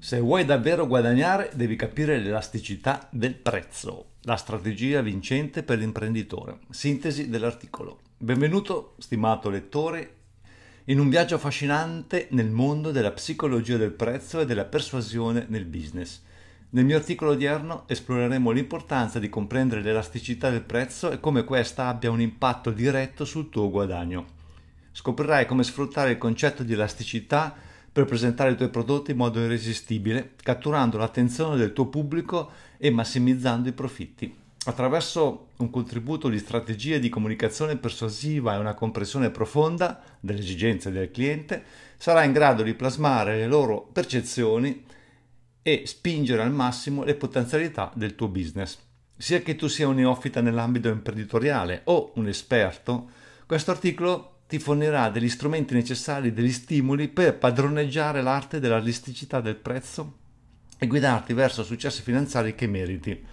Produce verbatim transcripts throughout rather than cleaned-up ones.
Se vuoi davvero guadagnare, devi capire l'elasticità del prezzo, la strategia vincente per l'imprenditore. Sintesi dell'articolo. Benvenuto, stimato lettore, in un viaggio affascinante nel mondo della psicologia del prezzo e della persuasione nel business. Nel mio articolo odierno esploreremo l'importanza di comprendere l'elasticità del prezzo e come questa abbia un impatto diretto sul tuo guadagno. Scoprirai come sfruttare il concetto di elasticità per presentare i tuoi prodotti in modo irresistibile, catturando l'attenzione del tuo pubblico e massimizzando i profitti. Attraverso un contributo di strategie di comunicazione persuasiva e una comprensione profonda delle esigenze del cliente, sarai in grado di plasmare le loro percezioni e spingere al massimo le potenzialità del tuo business. Sia che tu sia un neofita nell'ambito imprenditoriale o un esperto, questo articolo ti fornirà degli strumenti necessari, degli stimoli per padroneggiare l'arte della elasticità del prezzo e guidarti verso successi finanziari che meriti.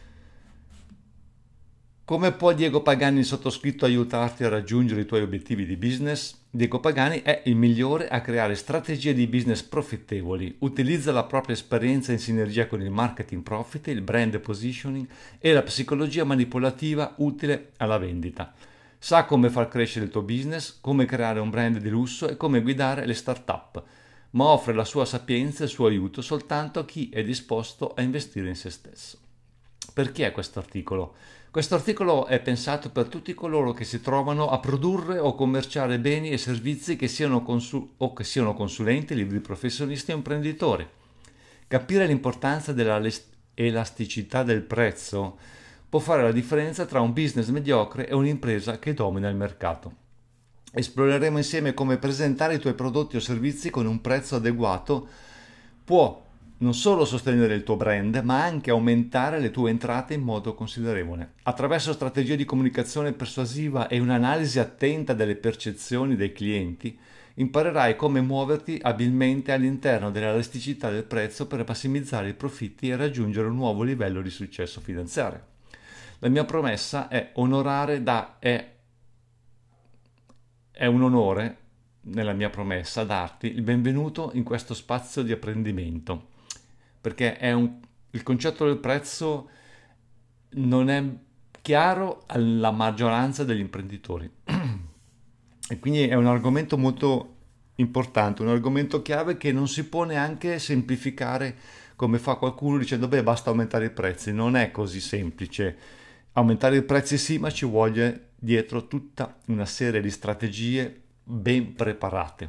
Come può Diego Pagani, il sottoscritto, aiutarti a raggiungere i tuoi obiettivi di business? Diego Pagani è il migliore a creare strategie di business profittevoli. Utilizza la propria esperienza in sinergia con il marketing profit, il brand positioning e la psicologia manipolativa utile alla vendita. Sa come far crescere il tuo business, come creare un brand di lusso e come guidare le start-up, ma offre la sua sapienza e il suo aiuto soltanto a chi è disposto a investire in se stesso. Perché questo articolo? Questo articolo è pensato per tutti coloro che si trovano a produrre o commerciare beni e servizi che siano consul- o che siano consulenti, liberi professionisti o imprenditori. Capire l'importanza dell'elasticità del prezzo può fare la differenza tra un business mediocre e un'impresa che domina il mercato. Esploreremo insieme come presentare i tuoi prodotti o servizi con un prezzo adeguato può non solo sostenere il tuo brand, ma anche aumentare le tue entrate in modo considerevole. Attraverso strategie di comunicazione persuasiva e un'analisi attenta delle percezioni dei clienti, imparerai come muoverti abilmente all'interno dell'elasticità del prezzo per massimizzare i profitti e raggiungere un nuovo livello di successo finanziario. La mia promessa è onorare da è, è un onore nella mia promessa darti il benvenuto in questo spazio di apprendimento, perché è un, il concetto del prezzo non è chiaro alla maggioranza degli imprenditori e quindi è un argomento molto importante, un argomento chiave che non si può neanche semplificare come fa qualcuno dicendo beh basta aumentare i prezzi. Non è così semplice. Aumentare i prezzi sì, ma ci vuole dietro tutta una serie di strategie ben preparate.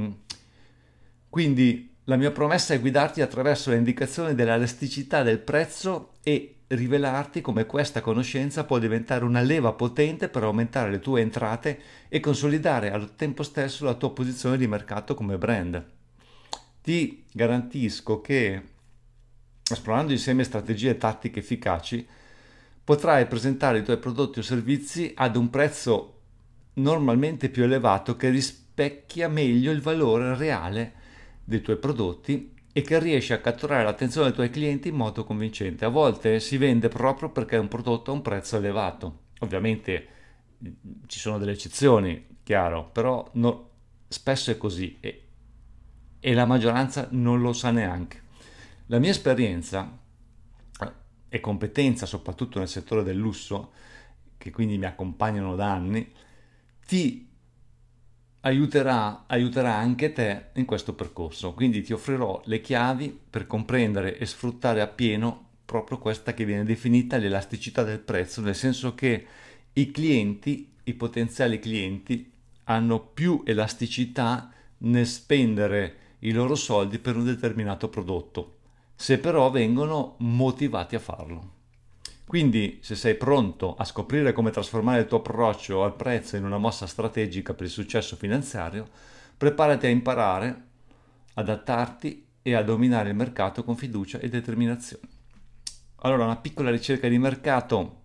Quindi la mia promessa è guidarti attraverso le indicazioni dell'elasticità del prezzo e rivelarti come questa conoscenza può diventare una leva potente per aumentare le tue entrate e consolidare al tempo stesso la tua posizione di mercato come brand. Ti garantisco che, esplorando insieme strategie e tattiche efficaci, potrai presentare i tuoi prodotti o servizi ad un prezzo normalmente più elevato che rispecchia meglio il valore reale dei tuoi prodotti e che riesce a catturare l'attenzione dei tuoi clienti in modo convincente. A volte si vende proprio perché un prodotto ha un prezzo elevato. Ovviamente ci sono delle eccezioni, chiaro, però no, spesso è così e, e la maggioranza non lo sa neanche. La mia esperienza e competenza, soprattutto nel settore del lusso, che quindi mi accompagnano da anni, ti aiuterà, aiuterà anche te in questo percorso. Quindi ti offrirò le chiavi per comprendere e sfruttare appieno proprio questa che viene definita l'elasticità del prezzo, nel senso che i clienti, i potenziali clienti, hanno più elasticità nel spendere i loro soldi per un determinato prodotto, se però vengono motivati a farlo. Quindi, se sei pronto a scoprire come trasformare il tuo approccio al prezzo in una mossa strategica per il successo finanziario, preparati a imparare, adattarti e a dominare il mercato con fiducia e determinazione. Allora, una piccola ricerca di mercato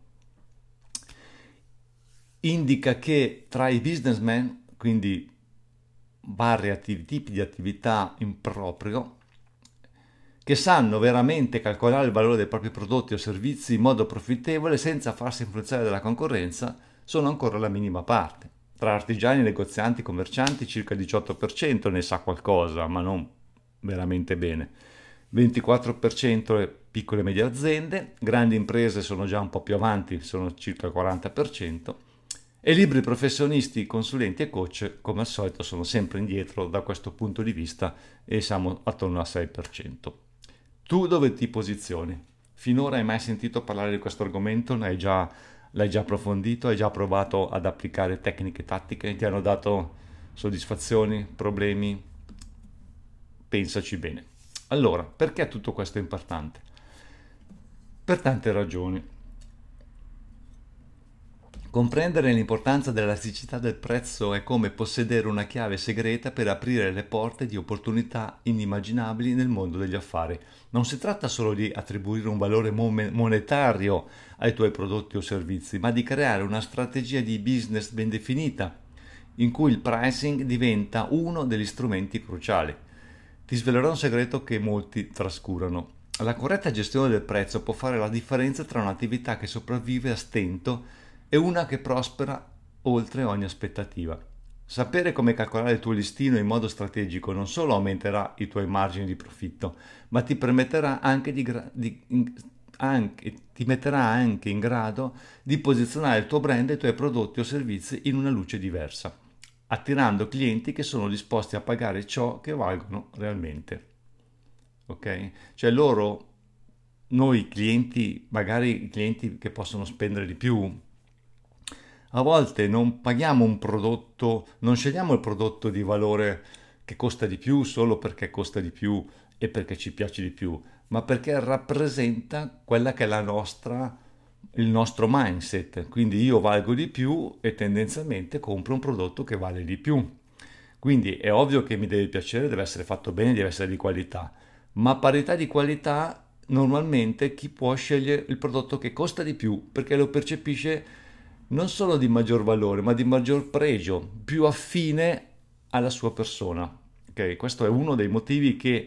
indica che tra i businessmen, quindi vari attiv- tipi di attività in proprio, che sanno veramente calcolare il valore dei propri prodotti o servizi in modo profittevole senza farsi influenzare dalla concorrenza, sono ancora la minima parte. Tra artigiani, negozianti, commercianti, circa il diciotto per cento ne sa qualcosa, ma non veramente bene. ventiquattro per cento le piccole e medie aziende, grandi imprese sono già un po' più avanti, sono circa il quaranta per cento, e liberi professionisti, consulenti e coach, come al solito, sono sempre indietro da questo punto di vista e siamo attorno al sei per cento. Tu dove ti posizioni? Finora hai mai sentito parlare di questo argomento? L'hai già, l'hai già approfondito? Hai già provato ad applicare tecniche tattiche? Ti hanno dato soddisfazioni, problemi? Pensaci bene. Allora, perché tutto questo è importante? Per tante ragioni. Comprendere l'importanza dell'elasticità del prezzo è come possedere una chiave segreta per aprire le porte di opportunità inimmaginabili nel mondo degli affari. Non si tratta solo di attribuire un valore monetario ai tuoi prodotti o servizi, ma di creare una strategia di business ben definita, in cui il pricing diventa uno degli strumenti cruciali. Ti svelerò un segreto che molti trascurano. La corretta gestione del prezzo può fare la differenza tra un'attività che sopravvive a stento e una che prospera oltre ogni aspettativa. Sapere come calcolare il tuo listino in modo strategico non solo aumenterà i tuoi margini di profitto, ma ti permetterà anche di, gra- di in- anche, ti metterà anche in grado di posizionare il tuo brand e i tuoi prodotti o servizi in una luce diversa, attirando clienti che sono disposti a pagare ciò che valgono realmente. Ok? Cioè loro, noi clienti, magari i clienti che possono spendere di più, a volte non paghiamo un prodotto, non scegliamo il prodotto di valore che costa di più solo perché costa di più e perché ci piace di più, ma perché rappresenta quella che è la nostra, il nostro mindset. Quindi io valgo di più e tendenzialmente compro un prodotto che vale di più. Quindi è ovvio che mi deve piacere, deve essere fatto bene, deve essere di qualità, ma a parità di qualità normalmente chi può scegliere il prodotto che costa di più perché lo percepisce non solo di maggior valore, ma di maggior pregio, più affine alla sua persona. Okay? Questo è uno dei motivi che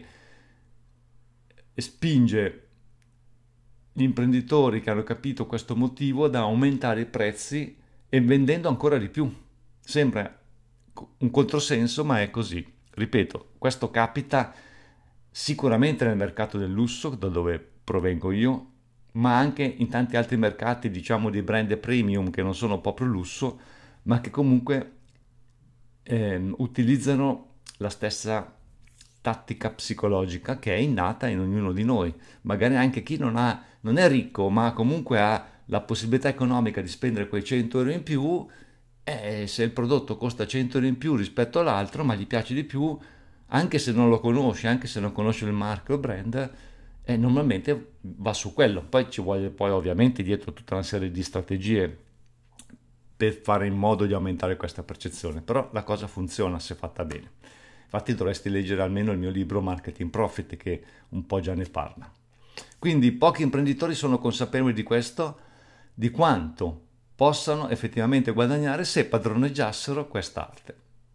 spinge gli imprenditori che hanno capito questo motivo ad aumentare i prezzi e vendendo ancora di più. Sembra un controsenso, ma è così. Ripeto, questo capita sicuramente nel mercato del lusso, da dove provengo io, ma anche in tanti altri mercati, diciamo, di brand premium che non sono proprio lusso, ma che comunque ehm, utilizzano la stessa tattica psicologica che è innata in ognuno di noi. Magari anche chi non ha, non è ricco, ma comunque ha la possibilità economica di spendere quei cento euro in più, e se il prodotto costa cento euro in più rispetto all'altro, ma gli piace di più, anche se non lo conosce, anche se non conosce il marchio o brand, e normalmente va su quello. Poi ci vuole poi ovviamente dietro tutta una serie di strategie per fare in modo di aumentare questa percezione, però la cosa funziona se fatta bene. Infatti dovresti leggere almeno il mio libro Marketing Profit che un po' già ne parla. Quindi pochi imprenditori sono consapevoli di questo, di quanto possano effettivamente guadagnare se padroneggiassero quest'arte.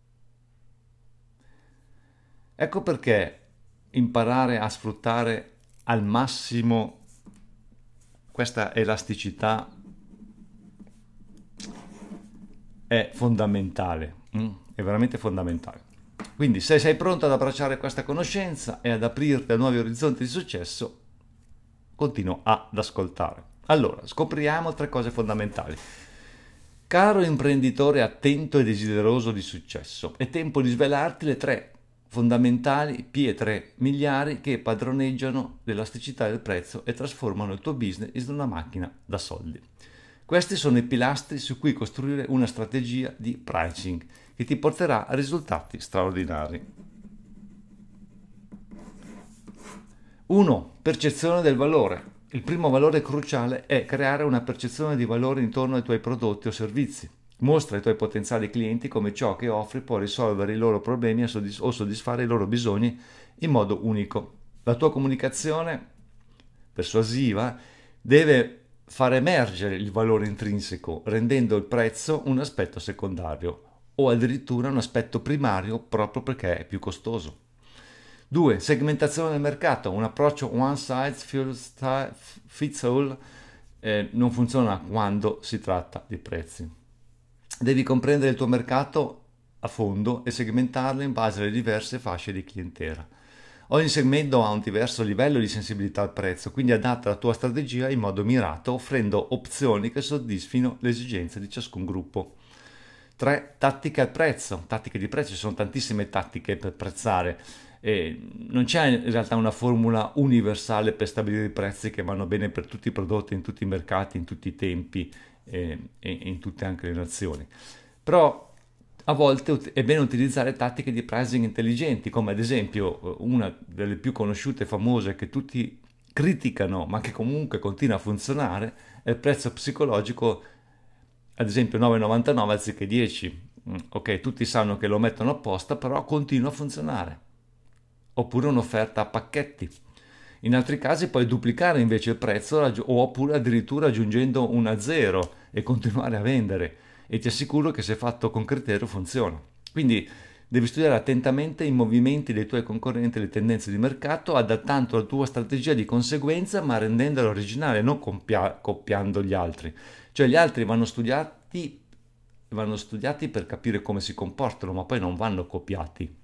Ecco perché imparare a sfruttare al massimo questa elasticità è fondamentale, mm? È veramente fondamentale. Quindi se sei pronto ad abbracciare questa conoscenza e ad aprirti a nuovi orizzonti di successo, continua ad ascoltare. Allora, scopriamo tre cose fondamentali. Caro imprenditore attento e desideroso di successo, è tempo di svelarti le tre fondamentali pietre miliari che padroneggiano l'elasticità del prezzo e trasformano il tuo business in una macchina da soldi. Questi sono i pilastri su cui costruire una strategia di pricing che ti porterà a risultati straordinari. uno. Percezione del valore. Il primo valore cruciale è creare una percezione di valore intorno ai tuoi prodotti o servizi. Mostra ai tuoi potenziali clienti come ciò che offri può risolvere i loro problemi o soddisfare i loro bisogni in modo unico. La tua comunicazione persuasiva deve far emergere il valore intrinseco, rendendo il prezzo un aspetto secondario o addirittura un aspetto primario proprio perché è più costoso. due. Segmentazione del mercato. Un approccio one size fits all eh, non funziona quando si tratta di prezzi. Devi comprendere il tuo mercato a fondo e segmentarlo in base alle diverse fasce di clientela. Ogni segmento ha un diverso livello di sensibilità al prezzo, quindi adatta la tua strategia in modo mirato, offrendo opzioni che soddisfino le esigenze di ciascun gruppo. tre. Tattiche al prezzo. Tattiche di prezzo, ci sono tantissime tattiche per prezzare. E non c'è in realtà una formula universale per stabilire i prezzi che vanno bene per tutti i prodotti, in tutti i mercati, in tutti i tempi e, e in tutte anche le nazioni. Però a volte è bene utilizzare tattiche di pricing intelligenti, come ad esempio una delle più conosciute e famose che tutti criticano, ma che comunque continua a funzionare, è il prezzo psicologico, ad esempio nove virgola novantanove anziché dieci. Ok, tutti sanno che lo mettono apposta, però continua a funzionare. Oppure un'offerta a pacchetti. In altri casi puoi duplicare invece il prezzo oppure addirittura aggiungendo un a zero e continuare a vendere, e ti assicuro che se fatto con criterio funziona. Quindi devi studiare attentamente i movimenti dei tuoi concorrenti e le tendenze di mercato, adattando la tua strategia di conseguenza ma rendendola originale, non compia- copiando gli altri. Cioè gli altri vanno studiati, vanno studiati per capire come si comportano, ma poi non vanno copiati.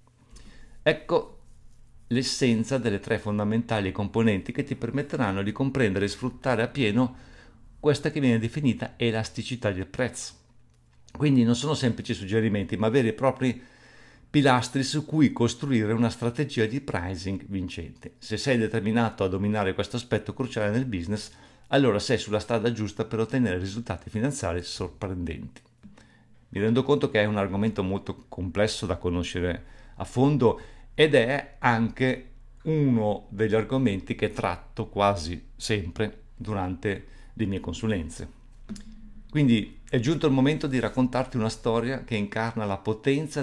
Ecco l'essenza delle tre fondamentali componenti che ti permetteranno di comprendere e sfruttare appieno questa che viene definita elasticità del prezzo. Quindi non sono semplici suggerimenti, ma veri e propri pilastri su cui costruire una strategia di pricing vincente. Se sei determinato a dominare questo aspetto cruciale nel business, allora sei sulla strada giusta per ottenere risultati finanziari sorprendenti. Mi rendo conto che è un argomento molto complesso da conoscere a fondo ed è anche uno degli argomenti che tratto quasi sempre durante le mie consulenze. Quindi è giunto il momento di raccontarti una storia che incarna la potenza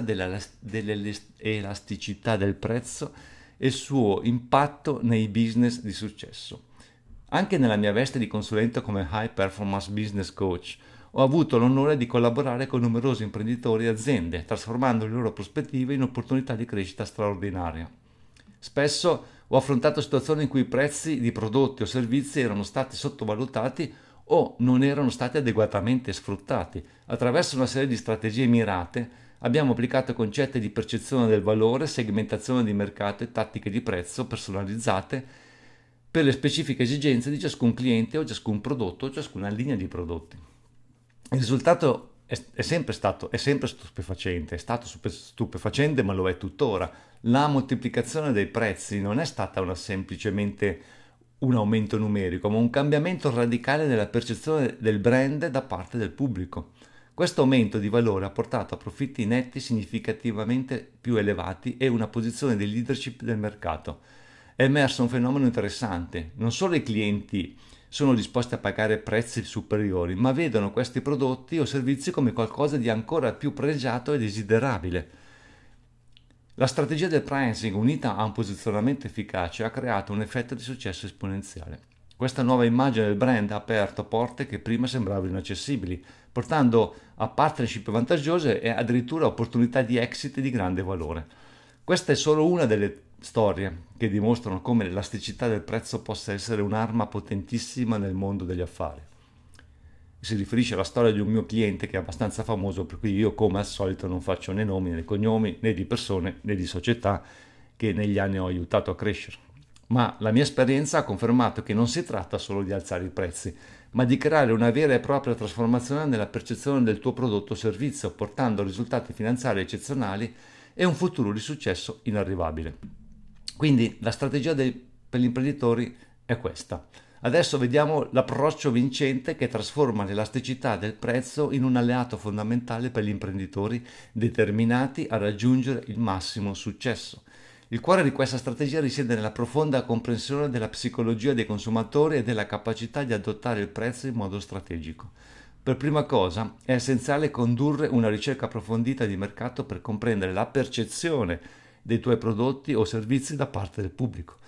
dell'elasticità del prezzo e il suo impatto nei business di successo. Anche nella mia veste di consulente come High Performance Business Coach ho avuto l'onore di collaborare con numerosi imprenditori e aziende, trasformando le loro prospettive in opportunità di crescita straordinaria. Spesso ho affrontato situazioni in cui i prezzi di prodotti o servizi erano stati sottovalutati o non erano stati adeguatamente sfruttati. Attraverso una serie di strategie mirate abbiamo applicato concetti di percezione del valore, segmentazione di mercato e tattiche di prezzo personalizzate per le specifiche esigenze di ciascun cliente o ciascun prodotto o ciascuna linea di prodotti. Il risultato è, è sempre stato, è sempre stupefacente, è stato stupefacente ma lo è tuttora. La moltiplicazione dei prezzi non è stata una semplicemente un aumento numerico, ma un cambiamento radicale nella percezione del brand da parte del pubblico. Questo aumento di valore ha portato a profitti netti significativamente più elevati e una posizione di leadership del mercato. È emerso un fenomeno interessante: non solo i clienti sono disposti a pagare prezzi superiori, ma vedono questi prodotti o servizi come qualcosa di ancora più pregiato e desiderabile. La strategia del pricing, unita a un posizionamento efficace, ha creato un effetto di successo esponenziale. Questa nuova immagine del brand ha aperto porte che prima sembravano inaccessibili, portando a partnership vantaggiose e addirittura opportunità di exit di grande valore. Questa è solo una delle storie che dimostrano come l'elasticità del prezzo possa essere un'arma potentissima nel mondo degli affari. Si riferisce alla storia di un mio cliente che è abbastanza famoso, per cui io come al solito non faccio né nomi né cognomi né di persone né di società che negli anni ho aiutato a crescere. Ma la mia esperienza ha confermato che non si tratta solo di alzare i prezzi, ma di creare una vera e propria trasformazione nella percezione del tuo prodotto o servizio, portando risultati finanziari eccezionali e un futuro di successo inarrivabile. Quindi la strategia dei, per gli imprenditori è questa. Adesso vediamo l'approccio vincente che trasforma l'elasticità del prezzo in un alleato fondamentale per gli imprenditori determinati a raggiungere il massimo successo. Il cuore di questa strategia risiede nella profonda comprensione della psicologia dei consumatori e della capacità di adottare il prezzo in modo strategico. Per prima cosa è essenziale condurre una ricerca approfondita di mercato per comprendere la percezione dei tuoi prodotti o servizi da parte del pubblico.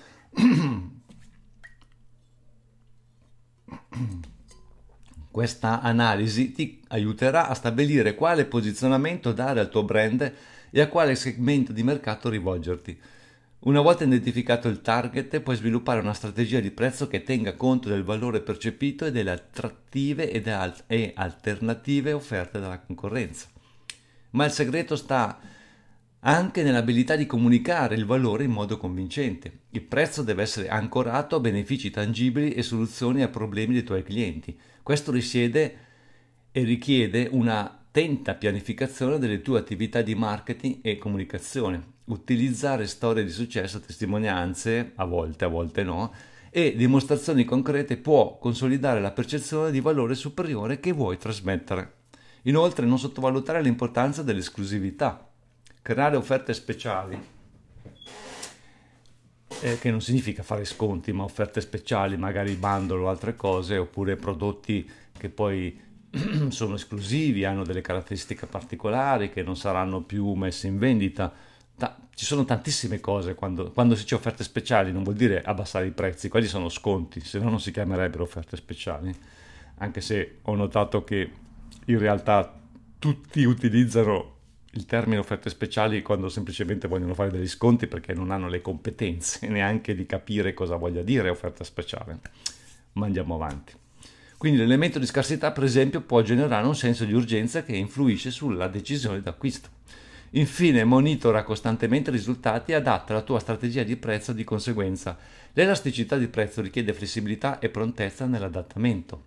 Questa analisi ti aiuterà a stabilire quale posizionamento dare al tuo brand e a quale segmento di mercato rivolgerti. Una volta identificato il target, puoi sviluppare una strategia di prezzo che tenga conto del valore percepito e delle attrattive e alternative offerte dalla concorrenza. Ma il segreto sta anche nell'abilità di comunicare il valore in modo convincente. Il prezzo deve essere ancorato a benefici tangibili e soluzioni ai problemi dei tuoi clienti. Questo risiede e richiede una attenta pianificazione delle tue attività di marketing e comunicazione. Utilizzare storie di successo, testimonianze, a volte, a volte no, e dimostrazioni concrete può consolidare la percezione di valore superiore che vuoi trasmettere. Inoltre, non sottovalutare l'importanza dell'esclusività. Creare offerte speciali, eh, che non significa fare sconti, ma offerte speciali, magari bundle o altre cose, oppure prodotti che poi sono esclusivi, hanno delle caratteristiche particolari che non saranno più messe in vendita. Ta- ci sono tantissime cose quando, quando si dice offerte speciali, non vuol dire abbassare i prezzi, quelli sono sconti, se no non si chiamerebbero offerte speciali, anche se ho notato che in realtà tutti utilizzano il termine offerte speciali quando semplicemente vogliono fare degli sconti perché non hanno le competenze neanche di capire cosa voglia dire offerta speciale. Ma andiamo avanti. Quindi l'elemento di scarsità, per esempio, può generare un senso di urgenza che influisce sulla decisione d'acquisto. Infine, monitora costantemente i risultati e adatta la tua strategia di prezzo di conseguenza. L'elasticità di prezzo richiede flessibilità e prontezza nell'adattamento.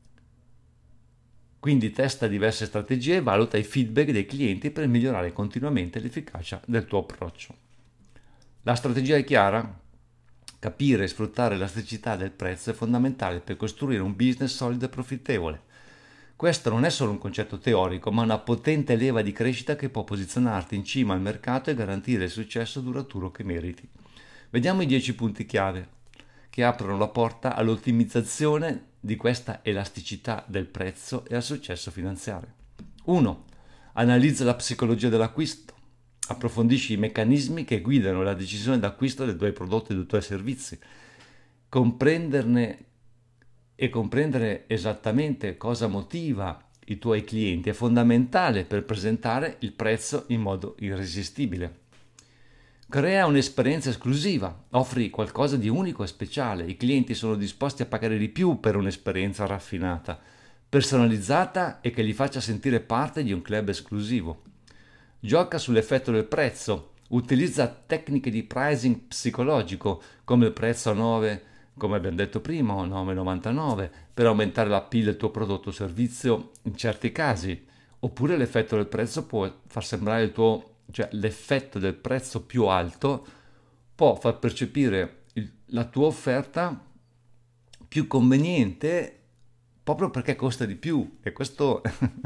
Quindi testa diverse strategie e valuta i feedback dei clienti per migliorare continuamente l'efficacia del tuo approccio. La strategia è chiara? Capire e sfruttare l'elasticità del prezzo è fondamentale per costruire un business solido e profittevole. Questo non è solo un concetto teorico, ma una potente leva di crescita che può posizionarti in cima al mercato e garantire il successo duraturo che meriti. Vediamo i dieci punti chiave che aprono la porta all'ottimizzazione di questa elasticità del prezzo e al successo finanziario. uno. Analizza la psicologia dell'acquisto. Approfondisci i meccanismi che guidano la decisione d'acquisto dei tuoi prodotti e dei tuoi servizi. Comprenderne e comprendere esattamente cosa motiva i tuoi clienti è fondamentale per presentare il prezzo in modo irresistibile. Crea un'esperienza esclusiva, offri qualcosa di unico e speciale. I clienti sono disposti a pagare di più per un'esperienza raffinata, personalizzata e che li faccia sentire parte di un club esclusivo. Gioca sull'effetto del prezzo, utilizza tecniche di pricing psicologico come il prezzo a nove, come abbiamo detto prima, o nove virgola novantanove, per aumentare l'appeal del tuo prodotto o servizio in certi casi, oppure l'effetto del prezzo può far sembrare il tuo, cioè l'effetto del prezzo più alto può far percepire il, la tua offerta più conveniente proprio perché costa di più, e questo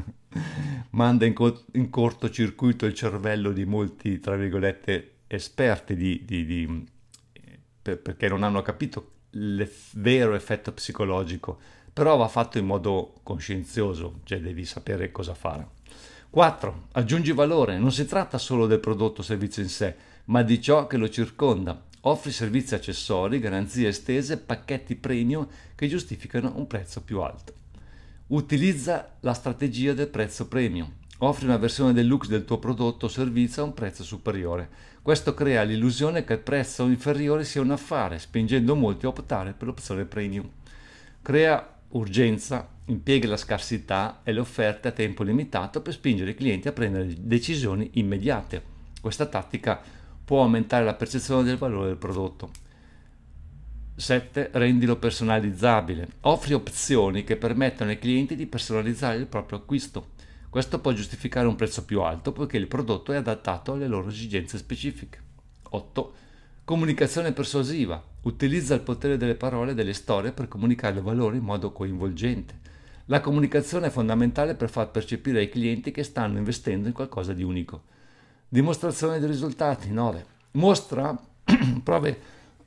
manda in, co- in cortocircuito il cervello di molti, tra virgolette, esperti di, di, di, per, perché non hanno capito il vero effetto psicologico, però va fatto in modo coscienzioso, cioè devi sapere cosa fare. quattro. Aggiungi valore. Non si tratta solo del prodotto o servizio in sé, ma di ciò che lo circonda. Offri servizi accessori, garanzie estese, pacchetti premium che giustificano un prezzo più alto. Utilizza la strategia del prezzo premium. Offri una versione deluxe del tuo prodotto o servizio a un prezzo superiore. Questo crea l'illusione che il prezzo inferiore sia un affare, spingendo molti a optare per l'opzione premium. Crea urgenza, impiega la scarsità e le offerte a tempo limitato per spingere i clienti a prendere decisioni immediate. Questa tattica può aumentare la percezione del valore del prodotto. sette. Rendilo personalizzabile. Offri opzioni che permettono ai clienti di personalizzare il proprio acquisto. Questo può giustificare un prezzo più alto poiché il prodotto è adattato alle loro esigenze specifiche. otto. Comunicazione persuasiva. Utilizza il potere delle parole e delle storie per comunicare il valore in modo coinvolgente. La comunicazione è fondamentale per far percepire ai clienti che stanno investendo in qualcosa di unico. Dimostrazione dei risultati. nove. Mostra prove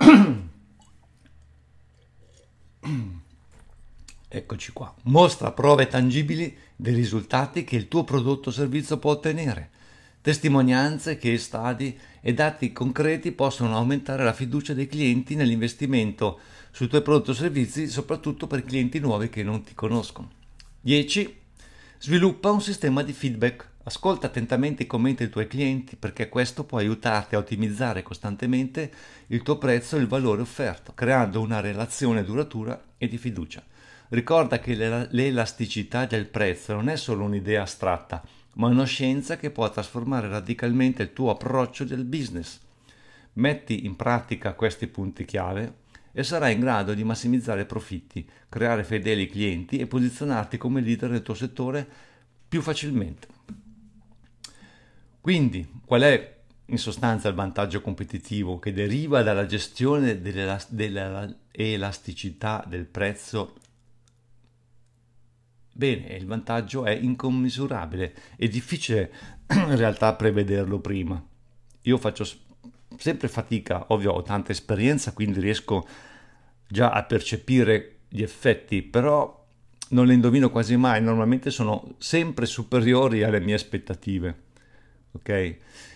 Eccoci qua. Mostra prove tangibili dei risultati che il tuo prodotto o servizio può ottenere. Testimonianze, case study e dati concreti possono aumentare la fiducia dei clienti nell'investimento sui tuoi prodotti o servizi, soprattutto per clienti nuovi che non ti conoscono. dieci. Sviluppa un sistema di feedback. Ascolta attentamente i commenti dei tuoi clienti perché questo può aiutarti a ottimizzare costantemente il tuo prezzo e il valore offerto, creando una relazione duratura e di fiducia. Ricorda che l'elasticità del prezzo non è solo un'idea astratta, ma una scienza che può trasformare radicalmente il tuo approccio del business. Metti in pratica questi punti chiave e sarai in grado di massimizzare profitti, creare fedeli clienti e posizionarti come leader nel tuo settore più facilmente. Quindi, qual è in sostanza il vantaggio competitivo che deriva dalla gestione dell'elasticità del prezzo? Bene, il vantaggio è incommisurabile, è difficile in realtà prevederlo prima. Io faccio sempre fatica, ovvio ho tanta esperienza, quindi riesco già a percepire gli effetti, però non li indovino quasi mai, normalmente sono sempre superiori alle mie aspettative, ok?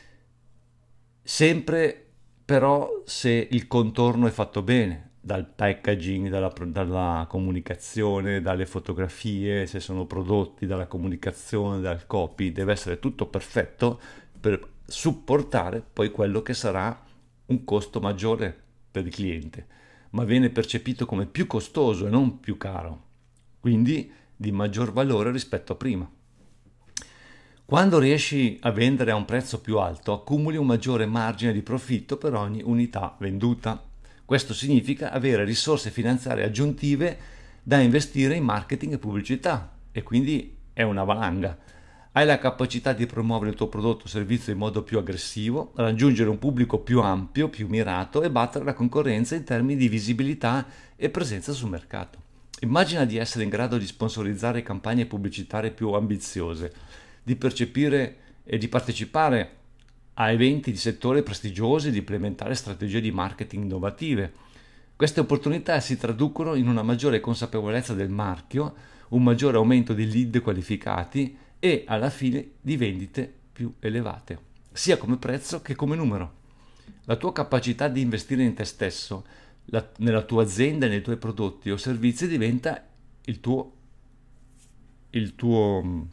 Sempre però se il contorno è fatto bene, dal packaging, dalla, dalla comunicazione, dalle fotografie, se sono prodotti, dalla comunicazione, dal copy, deve essere tutto perfetto per supportare poi quello che sarà un costo maggiore per il cliente, ma viene percepito come più costoso e non più caro, quindi di maggior valore rispetto a prima. Quando riesci a vendere a un prezzo più alto, accumuli un maggiore margine di profitto per ogni unità venduta. Questo significa avere risorse finanziarie aggiuntive da investire in marketing e pubblicità, e quindi è una valanga. Hai la capacità di promuovere il tuo prodotto o servizio in modo più aggressivo, raggiungere un pubblico più ampio, più mirato e battere la concorrenza in termini di visibilità e presenza sul mercato. Immagina di essere in grado di sponsorizzare campagne pubblicitarie più ambiziose, di percepire e di partecipare a eventi di settore prestigiosi, di implementare strategie di marketing innovative. Queste opportunità si traducono in una maggiore consapevolezza del marchio, un maggiore aumento di lead qualificati e alla fine di vendite più elevate, sia come prezzo che come numero. La tua capacità di investire in te stesso, la, nella tua azienda e nei tuoi prodotti o servizi diventa il tuo, il tuo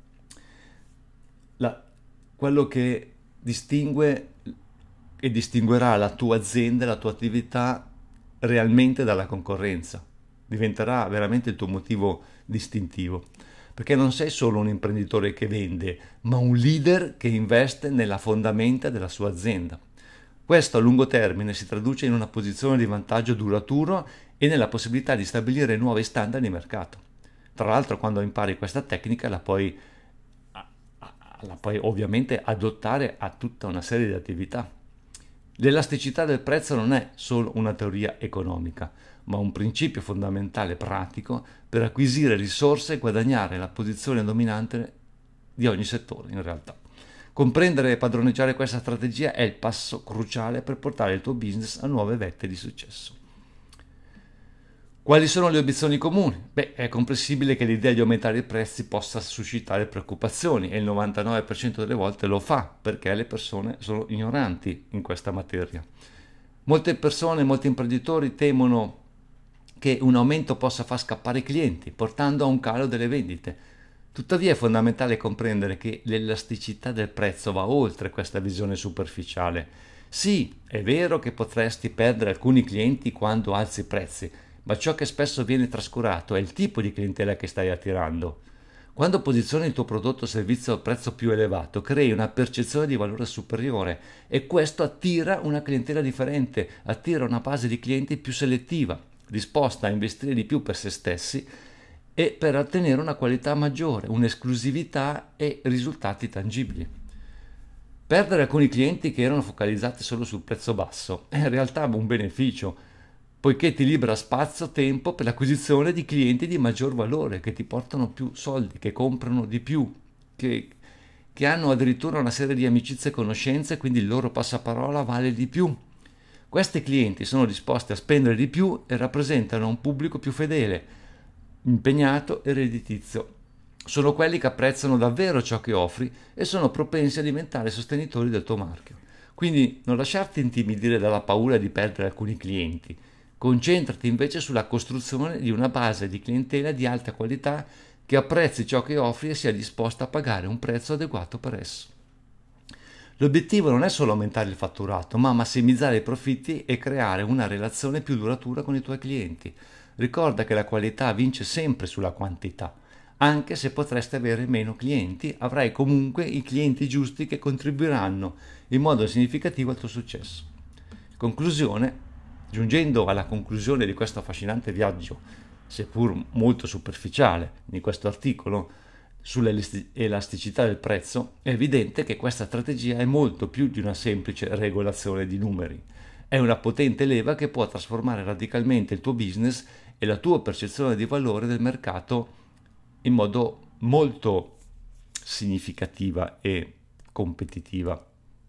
la, quello che distingue e distinguerà la tua azienda e la tua attività realmente dalla concorrenza. Diventerà veramente il tuo motivo distintivo, perché non sei solo un imprenditore che vende, ma un leader che investe nella fondamenta della sua azienda. Questo a lungo termine si traduce in una posizione di vantaggio duraturo e nella possibilità di stabilire nuovi standard di mercato. Tra l'altro, quando impari questa tecnica la puoi la puoi ovviamente adottare a tutta una serie di attività. L'elasticità del prezzo non è solo una teoria economica, ma un principio fondamentale pratico per acquisire risorse e guadagnare la posizione dominante di ogni settore in realtà. Comprendere e padroneggiare questa strategia è il passo cruciale per portare il tuo business a nuove vette di successo. Quali sono le obiezioni comuni? Beh, è comprensibile che l'idea di aumentare i prezzi possa suscitare preoccupazioni e il novantanove per cento delle volte lo fa perché le persone sono ignoranti in questa materia. Molte persone, molti imprenditori temono che un aumento possa far scappare i clienti, portando a un calo delle vendite. Tuttavia è fondamentale comprendere che l'elasticità del prezzo va oltre questa visione superficiale. Sì, è vero che potresti perdere alcuni clienti quando alzi i prezzi, ma ciò che spesso viene trascurato è il tipo di clientela che stai attirando. Quando posizioni il tuo prodotto o servizio a prezzo più elevato, crei una percezione di valore superiore e questo attira una clientela differente, attira una base di clienti più selettiva, disposta a investire di più per se stessi e per ottenere una qualità maggiore, un'esclusività e risultati tangibili. Perdere alcuni clienti che erano focalizzati solo sul prezzo basso è in realtà un beneficio, poiché ti libera spazio, tempo per l'acquisizione di clienti di maggior valore, che ti portano più soldi, che comprano di più, che, che hanno addirittura una serie di amicizie e conoscenze, quindi il loro passaparola vale di più. Questi clienti sono disposti a spendere di più e rappresentano un pubblico più fedele, impegnato e redditizio. Sono quelli che apprezzano davvero ciò che offri e sono propensi a diventare sostenitori del tuo marchio. Quindi non lasciarti intimidire dalla paura di perdere alcuni clienti. Concentrati invece sulla costruzione di una base di clientela di alta qualità che apprezzi ciò che offri e sia disposta a pagare un prezzo adeguato per esso. L'obiettivo non è solo aumentare il fatturato, ma massimizzare i profitti e creare una relazione più duratura con i tuoi clienti. Ricorda che la qualità vince sempre sulla quantità. Anche se potresti avere meno clienti, avrai comunque i clienti giusti che contribuiranno in modo significativo al tuo successo. Conclusione, giungendo alla conclusione di questo affascinante viaggio, seppur molto superficiale, di questo articolo sull'elasticità del prezzo, è evidente che questa strategia è molto più di una semplice regolazione di numeri. È una potente leva che può trasformare radicalmente il tuo business e la tua percezione di valore del mercato in modo molto significativa e competitiva.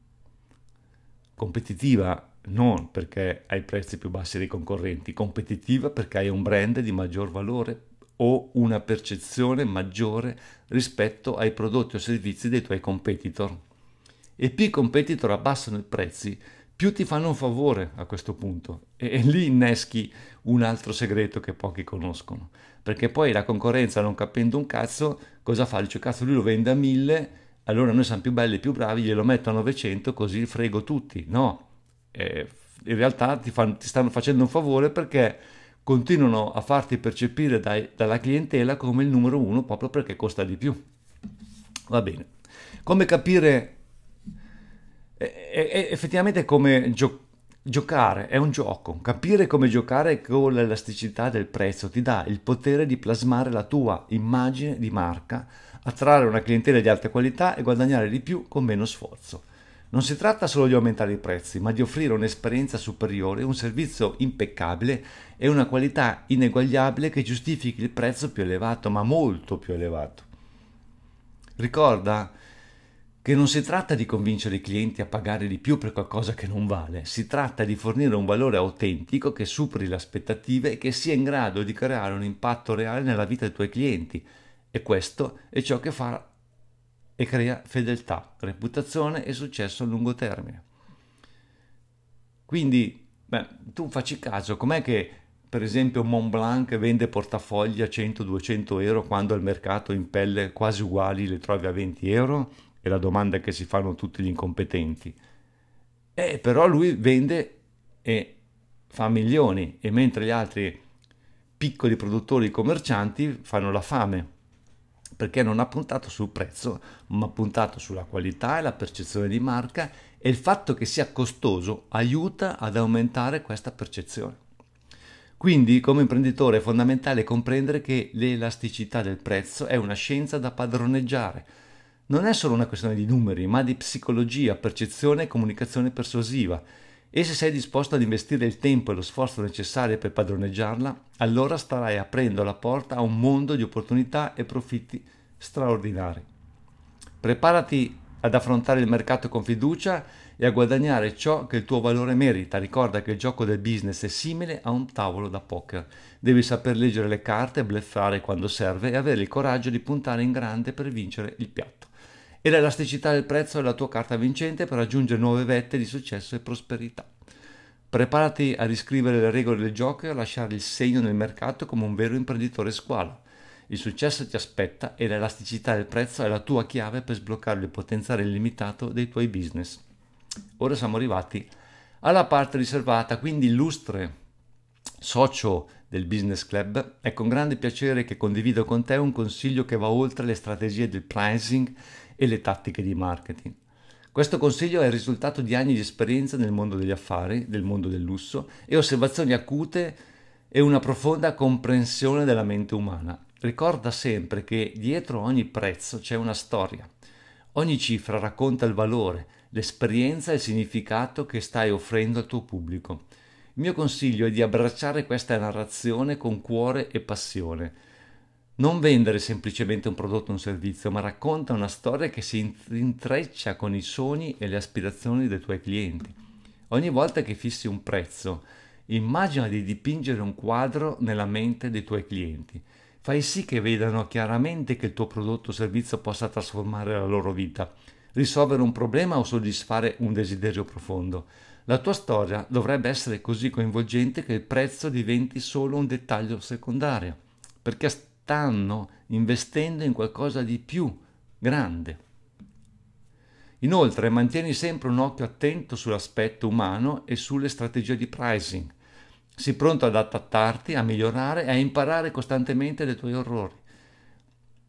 Competitiva non perché hai prezzi più bassi dei concorrenti, competitiva perché hai un brand di maggior valore o una percezione maggiore rispetto ai prodotti o servizi dei tuoi competitor. E più i competitor abbassano i prezzi, più ti fanno un favore a questo punto. E, e lì inneschi un altro segreto che pochi conoscono. Perché poi la concorrenza, non capendo un cazzo, cosa fa? Dice, cazzo, lui lo vende a mille, allora noi siamo più belli, più bravi, glielo metto a novecento, così frego tutti. No, eh, in realtà ti, fan, ti stanno facendo un favore perché continuano a farti percepire dai, dalla clientela come il numero uno proprio perché costa di più. Va bene. Come capire? È, è, effettivamente è come gio- giocare, è un gioco. Capire come giocare con l'elasticità del prezzo ti dà il potere di plasmare la tua immagine di marca, attrarre una clientela di alta qualità e guadagnare di più con meno sforzo. Non si tratta solo di aumentare i prezzi, ma di offrire un'esperienza superiore, un servizio impeccabile e una qualità ineguagliabile che giustifichi il prezzo più elevato, ma molto più elevato. Ricorda che non si tratta di convincere i clienti a pagare di più per qualcosa che non vale, si tratta di fornire un valore autentico che superi le aspettative e che sia in grado di creare un impatto reale nella vita dei tuoi clienti. E questo è ciò che fa e crea fedeltà, reputazione e successo a lungo termine. Quindi, beh, tu facci caso, com'è che per esempio Montblanc vende portafogli a cento duecento euro quando al mercato in pelle quasi uguali le trovi a venti euro? È la domanda che si fanno tutti gli incompetenti. Eh, però lui vende e fa milioni, e mentre gli altri piccoli produttori commercianti fanno la fame, perché non ha puntato sul prezzo, ma ha puntato sulla qualità e la percezione di marca, e il fatto che sia costoso aiuta ad aumentare questa percezione. Quindi, come imprenditore, è fondamentale comprendere che l'elasticità del prezzo è una scienza da padroneggiare. Non è solo una questione di numeri, ma di psicologia, percezione e comunicazione persuasiva. E se sei disposto ad investire il tempo e lo sforzo necessari per padroneggiarla, allora starai aprendo la porta a un mondo di opportunità e profitti straordinari. Preparati ad affrontare il mercato con fiducia e a guadagnare ciò che il tuo valore merita. Ricorda che il gioco del business è simile a un tavolo da poker. Devi saper leggere le carte, bluffare quando serve e avere il coraggio di puntare in grande per vincere il piatto. E l'elasticità del prezzo è la tua carta vincente per raggiungere nuove vette di successo e prosperità. Preparati a riscrivere le regole del gioco e a lasciare il segno nel mercato come un vero imprenditore squalo. Il successo ti aspetta e l'elasticità del prezzo è la tua chiave per sbloccare il potenziale illimitato dei tuoi business. Ora siamo arrivati alla parte riservata, quindi illustre socio del Business Club, è con grande piacere che condivido con te un consiglio che va oltre le strategie del pricing e le tattiche di marketing. Questo consiglio è il risultato di anni di esperienza nel mondo degli affari, del mondo del lusso e osservazioni acute e una profonda comprensione della mente umana. Ricorda sempre che dietro ogni prezzo c'è una storia. Ogni cifra racconta il valore, l'esperienza e il significato che stai offrendo al tuo pubblico. Il mio consiglio è di abbracciare questa narrazione con cuore e passione. Non vendere semplicemente un prodotto o un servizio, ma racconta una storia che si intreccia con i sogni e le aspirazioni dei tuoi clienti. Ogni volta che fissi un prezzo, immagina di dipingere un quadro nella mente dei tuoi clienti. Fai sì che vedano chiaramente che il tuo prodotto o servizio possa trasformare la loro vita, risolvere un problema o soddisfare un desiderio profondo. La tua storia dovrebbe essere così coinvolgente che il prezzo diventi solo un dettaglio secondario, perché stanno investendo in qualcosa di più grande. Inoltre, mantieni sempre un occhio attento sull'aspetto umano e sulle strategie di pricing. Sii pronto ad adattarti, a migliorare e a imparare costantemente dai tuoi errori.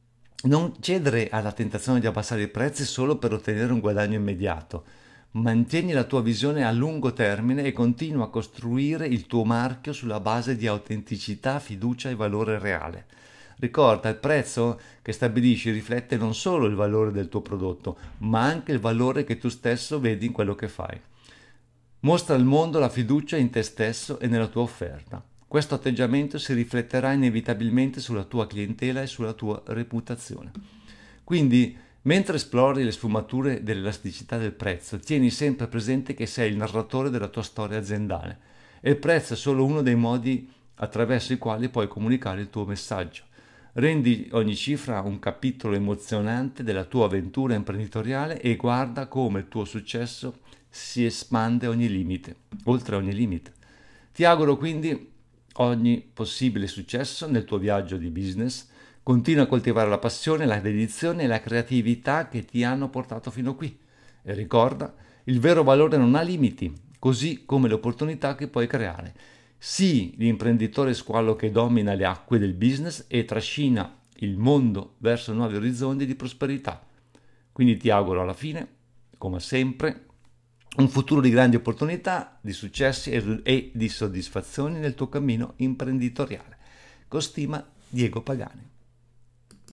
Non cedere alla tentazione di abbassare i prezzi solo per ottenere un guadagno immediato. Mantieni la tua visione a lungo termine e continua a costruire il tuo marchio sulla base di autenticità, fiducia e valore reale. Ricorda, il prezzo che stabilisci riflette non solo il valore del tuo prodotto, ma anche il valore che tu stesso vedi in quello che fai. Mostra al mondo la fiducia in te stesso e nella tua offerta. Questo atteggiamento si rifletterà inevitabilmente sulla tua clientela e sulla tua reputazione. Quindi, mentre esplori le sfumature dell'elasticità del prezzo, tieni sempre presente che sei il narratore della tua storia aziendale e il prezzo è solo uno dei modi attraverso i quali puoi comunicare il tuo messaggio. Rendi ogni cifra un capitolo emozionante della tua avventura imprenditoriale e guarda come il tuo successo si espande ogni limite, oltre ogni limite. Ti auguro quindi ogni possibile successo nel tuo viaggio di business. Continua a coltivare la passione, la dedizione e la creatività che ti hanno portato fino qui. E ricorda, il vero valore non ha limiti, così come le opportunità che puoi creare. Sii l'imprenditore squallo che domina le acque del business e trascina il mondo verso nuovi orizzonti di prosperità. Quindi ti auguro alla fine, come sempre, un futuro di grandi opportunità, di successi e di soddisfazioni nel tuo cammino imprenditoriale. Con stima, Diego Pagani.